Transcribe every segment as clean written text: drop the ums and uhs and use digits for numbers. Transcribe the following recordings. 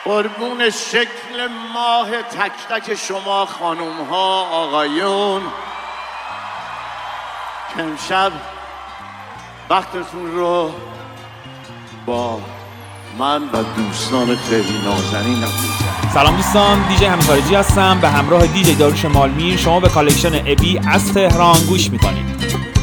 قربون شکل ماه تک تک شما خانوم ها آقایون که امشب وقتتون رو با من و دوستان خیلی نازنینم. سلام دوستان، دیجی همین خارجی هستم. به همراه دیجی داریوش مالمیر شما به کالکشن ابی از تهران گوش میکنید.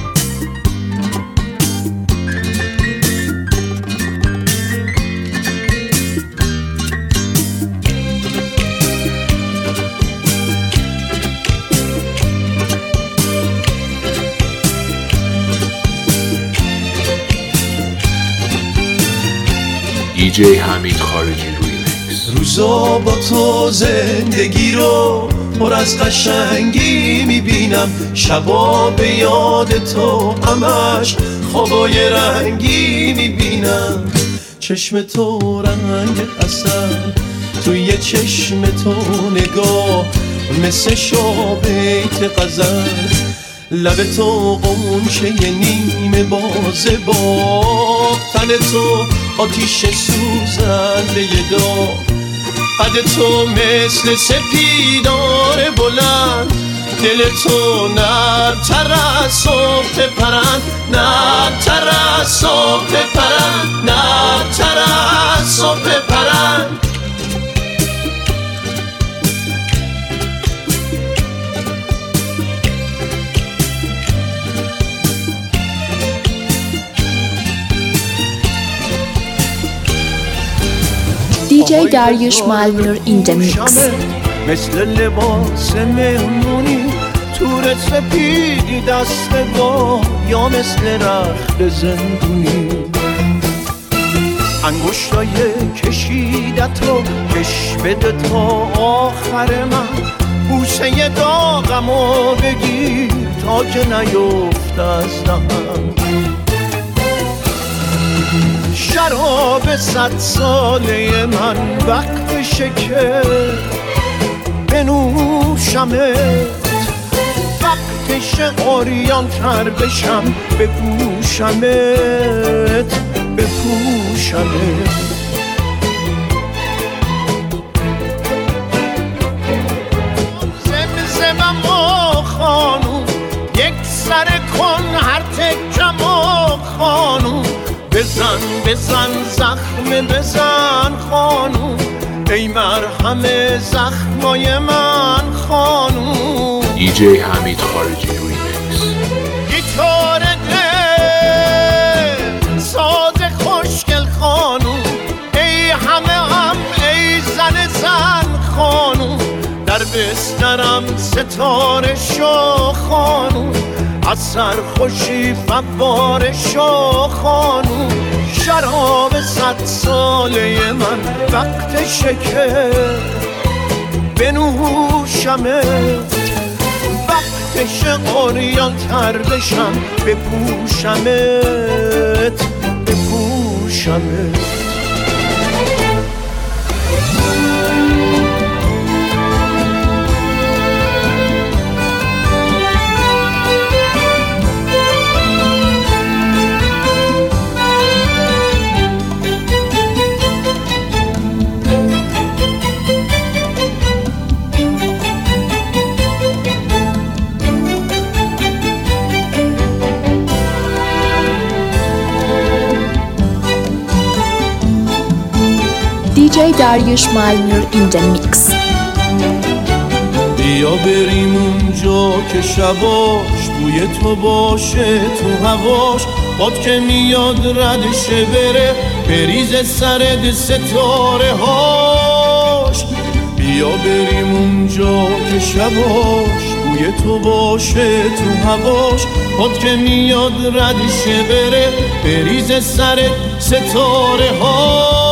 دیجی حمید خارجی ریمیکس. روزا با تو زندگی رو پر از قشنگی میبینم، شبا به یاد تو همش خوابای رنگی میبینم. چشم تو رنگ عسل، توی چشم تو نگاه مثل شابیت غزل، لب تو قنچه نیمه بازه با تن تو آتیش سوزنده داغ، قد تو مثل سپیدار بلند، دل تو نرم‌تر از صبح پرند، نرم‌تر از صبح پرند، نرم‌تر از صبح پرند. DJ Dariush Malmir in the mix. مثل لباس مهمونی تور سپیدی دست با، یا مثل رخت زندونی انگشتای کشیدت رو کش بده تا آخر من، بوسه داغمو بگیر تا که نیفت از دهن. شراب 100 ساله من وقتشه که بنوشمت، وقتشه عریان تر بشم بپوشمت، بپوشمت. زمزمم و خانوم یک سر کن هر تکم و خانوم، بزن بزن زخم بزن خانوم، ای مرهم زخمای من خانوم. دیجی حمید خارجی ریمیکس. گیتار دل ساز خوشگل خانوم، ای همه هم ای زن زن خانوم، در بسترم ستاره شو خانوم، از سرخوشی فواره شو خانوم. شراب 100 ساله من وقتشه که بنوشمت، وقتشه عریان تر بشم بپوشمت، بپوشمت. DJ Dariush Malmir in the mix. بیا بریم اونجا که شباش بوی تو باشه تو هواش، باد که میاد ردشه بره بریز سرد ستاره هاش. بیا بریم اونجا که شباش بوی تو باشه تو هواش، باد که میاد ردشه بره بریز سرد ستاره هاش.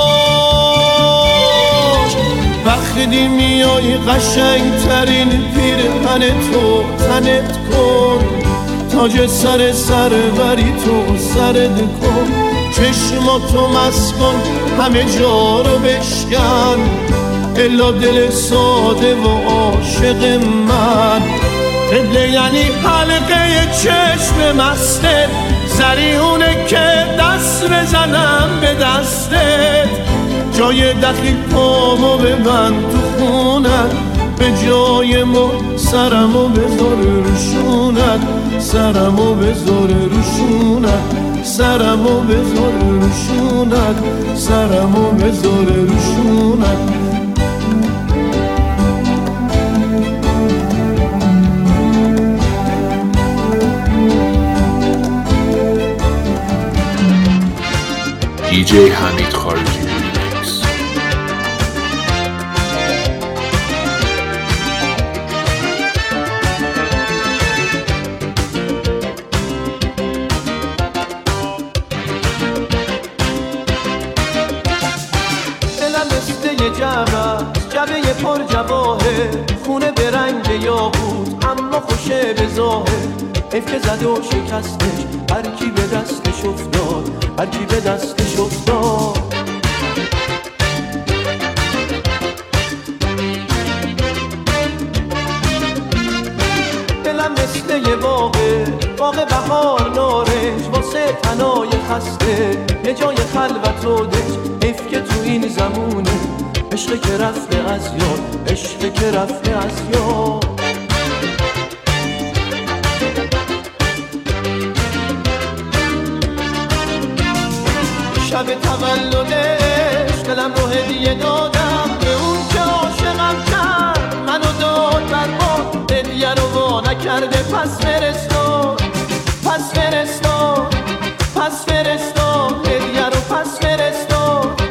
وقتی میای قشنگ ترین پیرهن تو تنت کن، تاج سر بری تو سرد کن، چشماتو مسکن همه جا رو بشکن، الا دل ساده و عاشق من. قبله یعنی حلقه چشم مستت، زریونه که دست بزنم به دستت، جای دخیل پامو ببند تو خونت، به جای ما سرمو بذار روشونت، سرمو بذار روشونت، سرمو بذار روشونت، سرمو بذار روشونت. DJ حمید خارجی ریمیکس. دلم مثل یه جعبه پر جواهر، خونه به رنگ یاقوت اما خوشه به ظاهر. حیف که زد و شکستش، هر کی به دستش افتاد، هر کی به دستش افتاد. دلم مثل یه باغ بهار نارنج، واسه تنای خسته یه جای خلوت و دنج. حیف که تو این زمونه عشق که رفته از یاد، عشق که رفته از یاد. شب تولدش دلم رو هدیه دادم به اون که عاشقم کرد، منو داد برباد، هدیه رو وا نکرده. پس فرستاد، پس فرستاد، پس فرستاد، هدیه رو پس فرستاد.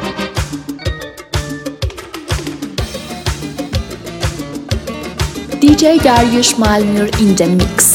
DJ Dariush Malmur in the mix.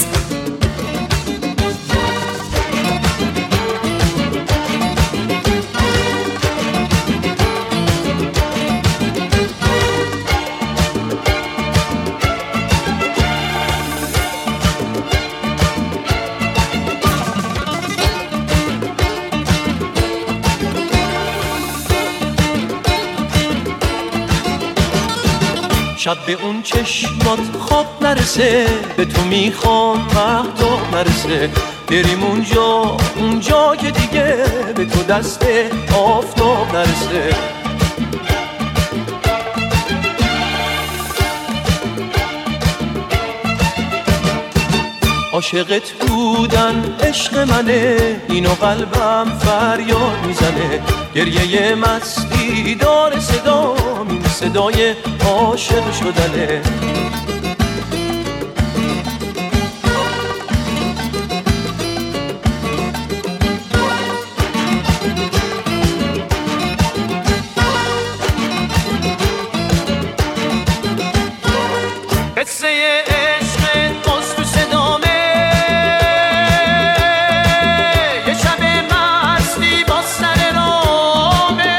شب به اون چشمات خواب نرسه، به تو میخوام مهتاب نرسه. بریم اونجا که دیگه به تو دست آفتاب نرسه. عاشقت بودن عشق منه، اینو قلبم فریاد میزنه. گریه مستی داره صدام، این صدای عاشق شدنه. قصه عشق باز تو صدامه، یه شب مستی با سر رامه.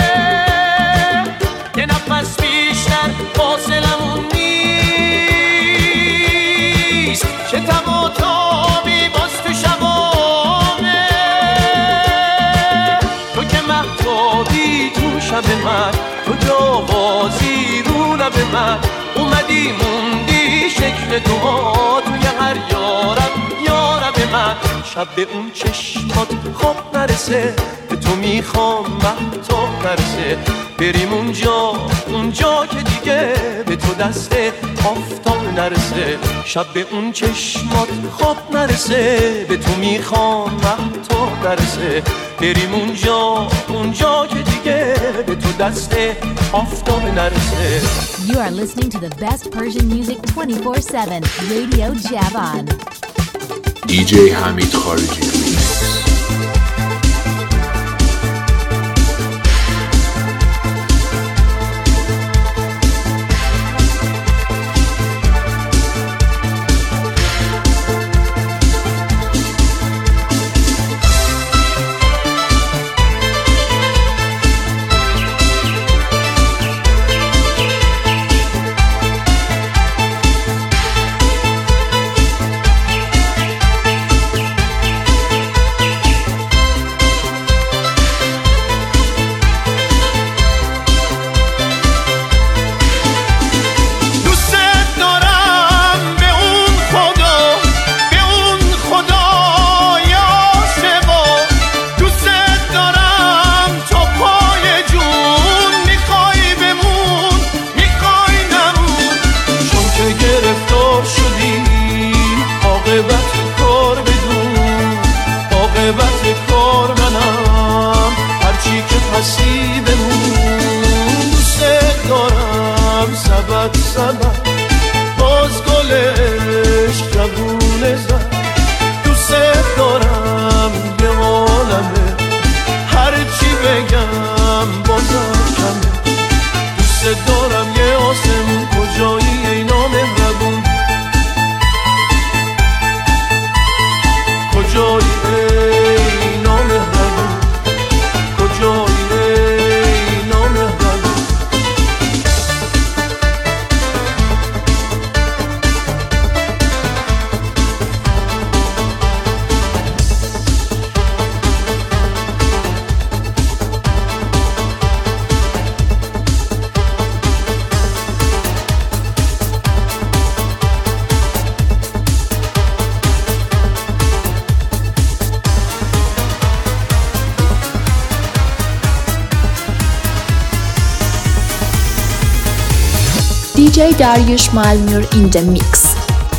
یه نفس بیشتر فاصلمون نیست، چه تب و تابی باز تو شبامه. تو که مهتابی تو شب من، تو جوازی رو لب من. اومدی موندی شکل تو توی هر یارب من. شب به اون چشمات خواب نرسه، به تو میخوام مهتاب نرسه. بریم اونجا که دیگه به تو دست آفتاب نرسه. شب به اون چشمات خواب نرسه، به تو میخوام مهتاب نرسه. بریم اونجا که دیگه به تو دست آفتاب نرسه. You are listening to the best Persian music 24/7, Radio Javan. DJ حمید خارجی ریمیکس. DJ Dariush Malmur in the mix.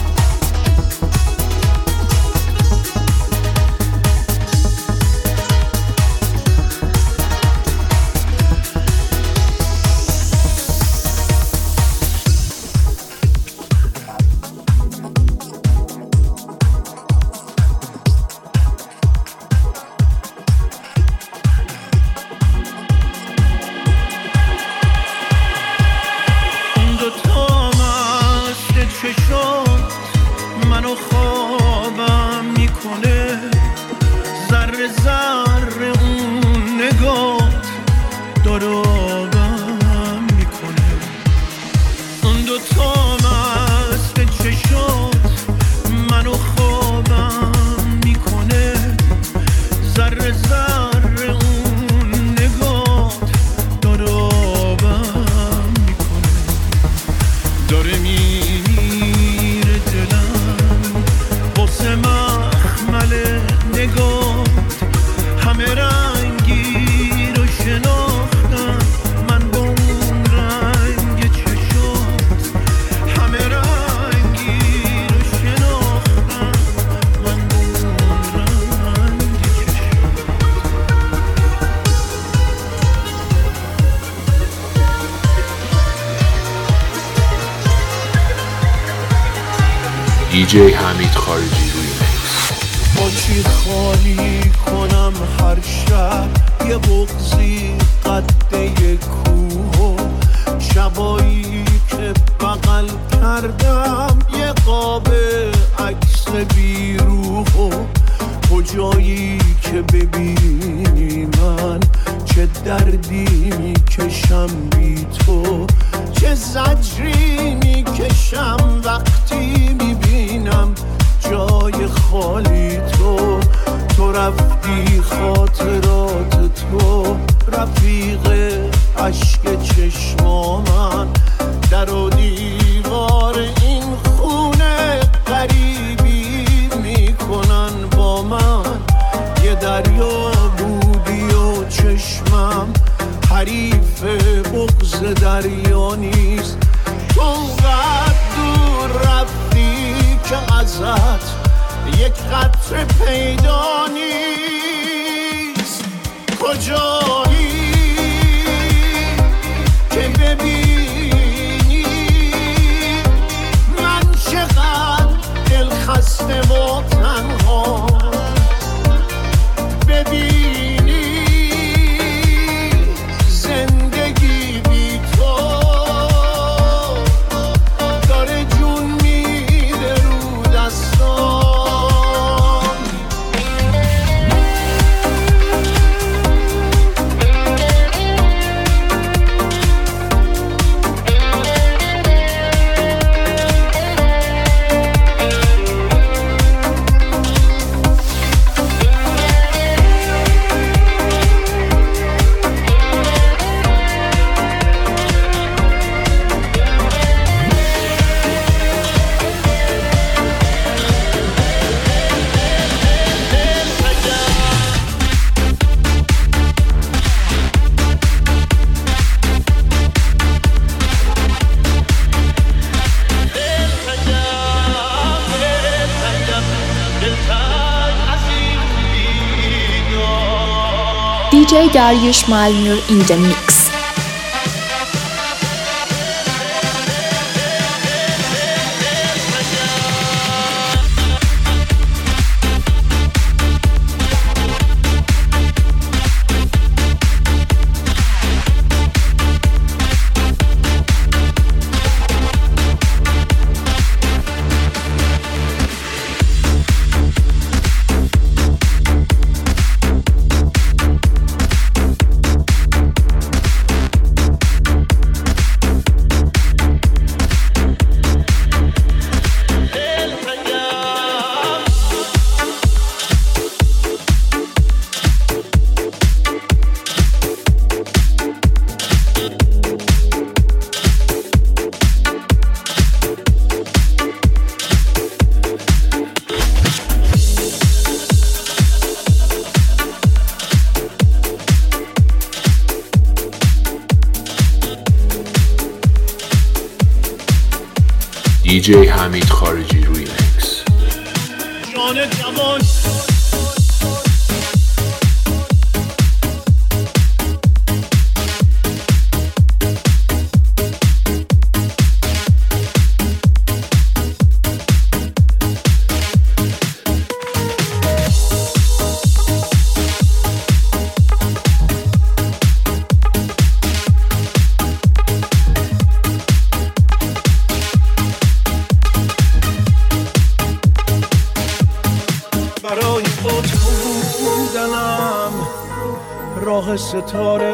DJ حمید خارجی ریمیکس. با چی خالی کنم هر شب یه بغضی قده کوه، شبایی که بغل کردم یه قاب عکس بیروح، کجایی که ببینی من چه دردی میکشم بی تو، چه زجری میکشم وقتی میبینم جای خالی تو. تو رفتی خاطرات تو رفیق عشق چشما من، در و دیوار این خونه غریبی میکنن با من. یه دریا بودی و چشمم حریف بغض دریا نیست. تو اونقدر دور رفتی که ازت یک قطره پیدا نیست. کجایی که ببینی من چقدر دل خسته و تنها، ببینی زندگی بی تو داره جون میده رو دستان. DJ Dariush Malmur in the mix. DJ حمید خارجی ریمیکس. جان جوان راه ستاره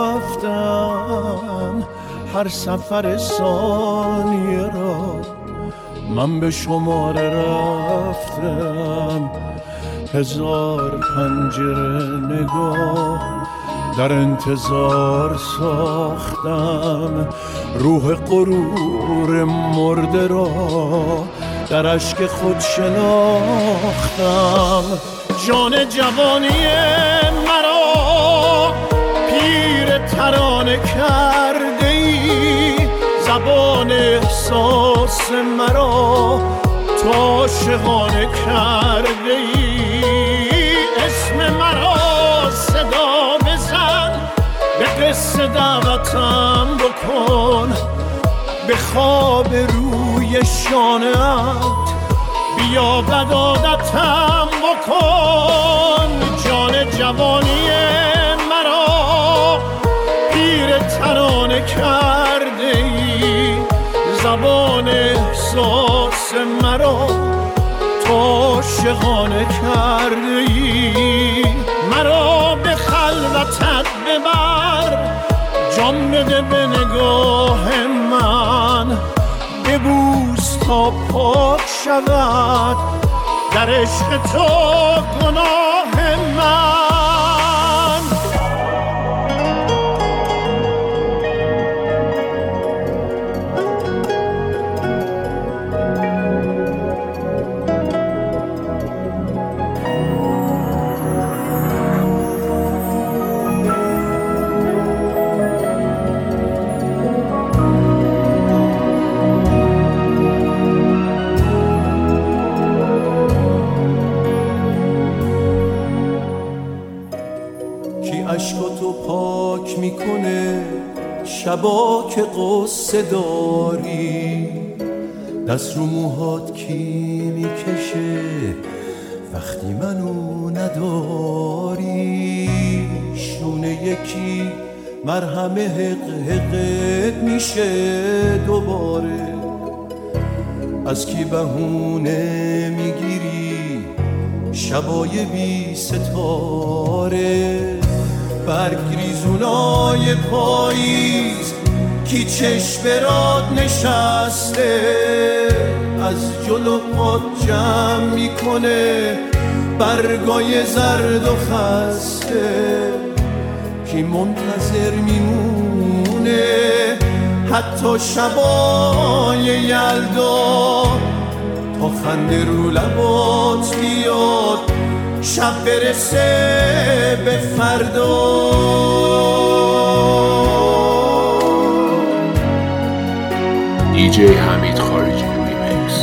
رفتم، هر سفر ثانیه را من به شماره رفتم. هزار پنجره نگاه در انتظار ساختم، روح غرور مرده را در اشک خود شناختم. جان جوانی مرا پیر ترانه کرده ای، زبان احساس مرا تو عاشقانه کرده ای. اسم مرا صدا بزن، به قصه دعوتم بکن، به خواب روی شانه‌ات بیا بدادتم بکن. جان جوانی مرا پیر ترانه کرده ای، زبان احساس مرا تو عاشقانه کرده ای. مرا به خلوتت ببر، جان بده به نگاه من، ببوس تا پاک شود در عشق تو گناه من. عشقاتو پاک میکنه شبا که قصه داری، دست رو موهات کی میکشه وقتی منو نداری. شونه یکی مرهم حق حقت میشه دوباره، از کی بهونه میگیری شبای بی ستاره. برگ ریزونای پاییز کی چشم برات نشسته، از جلو پات جمع میکنه برگای زرد و خسته. کی منتظر میمونه حتی شبای یلدا، تا خنده رو لبات بیاد شب برسه به فردا. DJ حمید خارجی ریمیکس.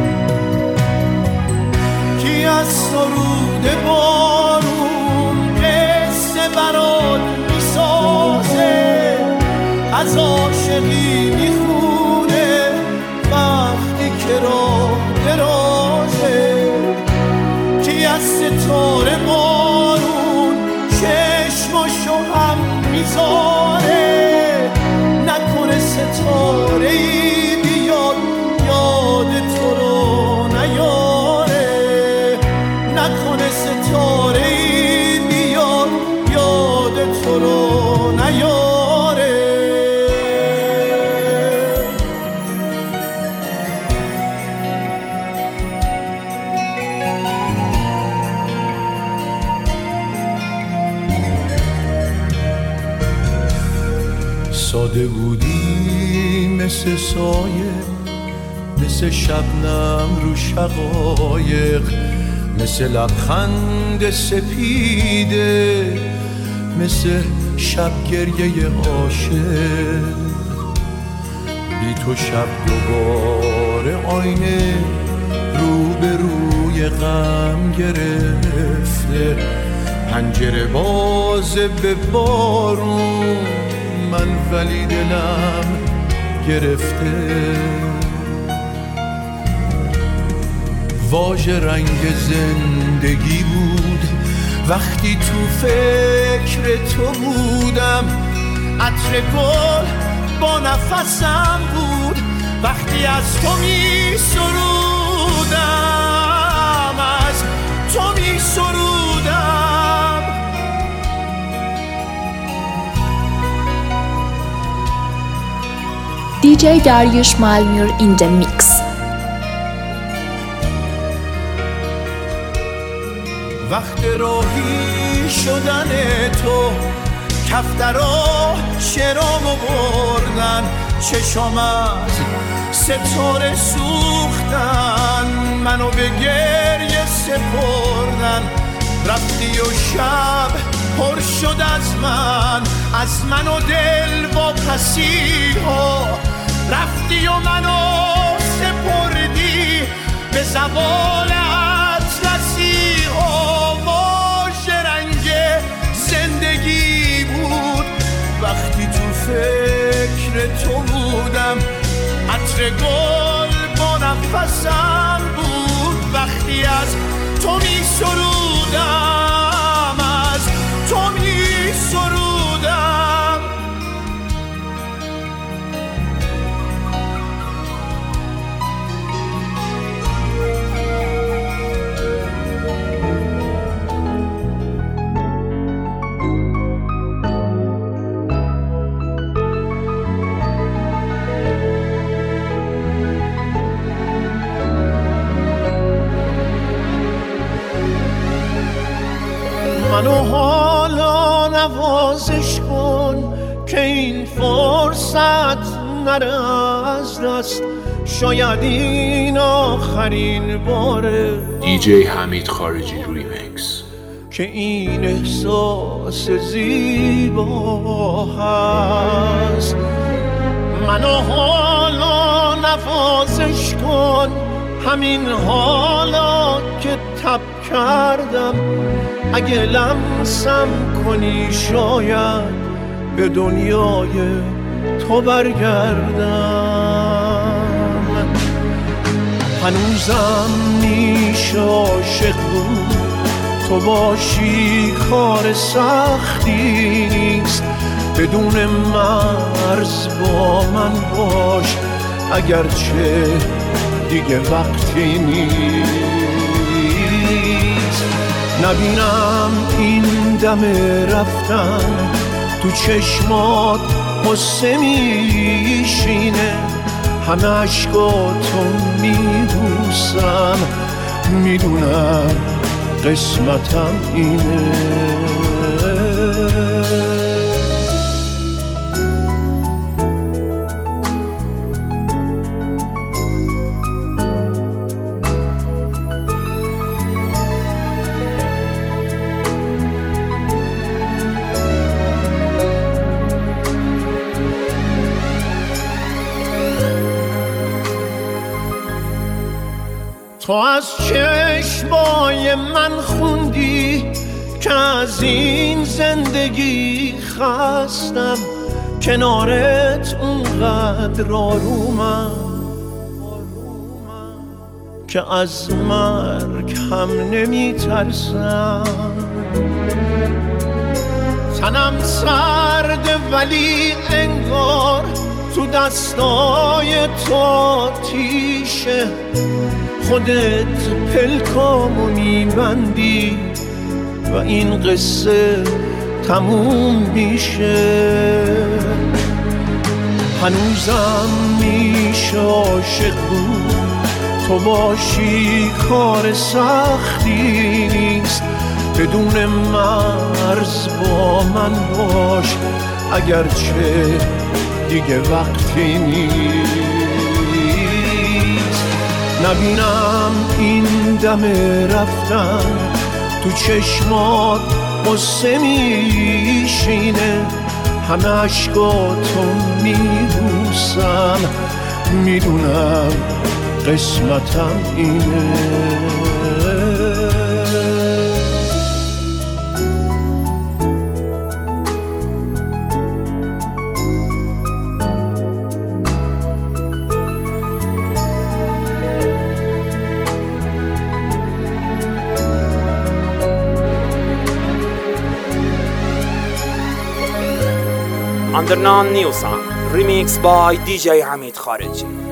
کی از سرود بارون قصه برات میسازه، از عاشقی میخونه وقتی که راه درازه. کی از ستاره بارون چشماشو هم میذاره، نکنه ستاره ای بیاد یاد تو رو نیاره. نکنه ستاره ای بیاد یاد تو رو نیاره. ساده بودی مثل سایه، مثل شبنم رو شقایق، مثل لبخند سپیده، مثل شب گریه عاشق. بی تو شب دوباره دوباره آینه روبروی غم گرفته، پنجره بازه به بارون من ولی دلم گرفته. واژه رنگ زندگی بود وقتی تو فکر تو بودم، عطر گل با نفسم بود وقتی از تو می سرودم، از تو می سرودم. DJ Dariush Malmur in the mix. وقت راهی شدن تو کفترا شرامو بردن، چشام از ستاره سوختن، منو به گریه سپردن. رفتی و شب پر شد از من و دل واپسی ها، رفتی و منو سپردی به زوال اطلسی ها. واژه رنگ زندگی بود وقتی تو فکر تو بودم، عطر گل با نفسم بود وقتی از تو می سرودم، از تو می سرودم. منو حالا نوازش کن که این فرصت نره از دست، شاید این آخرین باره DJ حمید خارجی ریمیکس که این احساس زیبا هست. منو حالا نوازش کن، همین حالا که تب کردم، اگه لمسم کنی شاید به دنیای تو برگردم. هنوزم میشه عاشق بود، تو باشی کار سختی نیست، بدون مرز با من باش اگرچه دیگه وقتی نیست. نبینم این دم رفتن تو چشمات قصه میشینه، همه عشقاتو میبوسم، میدونم قسمتم اینه. تو از چشمای من خوندی که از این زندگی خستم، کنارت اونقدر آرومم که از مرگ هم نمی ترسم. تنم سرده ولی انگار تو دستای تو آتیشه، خودت پلکامو میبندی و این قصه تموم میشه. هنوزم میشه عاشق بود، تو باشی کار سختی نیست، بدون مرز با من باش اگرچه دیگه وقتی نیست. نبینم این دم رفتن تو چشمات قصه میشینه، همه عشقاتو میبوسم، میدونم قسمتم اینه. Underground New Song, remixed by DJ Hamid Khareji.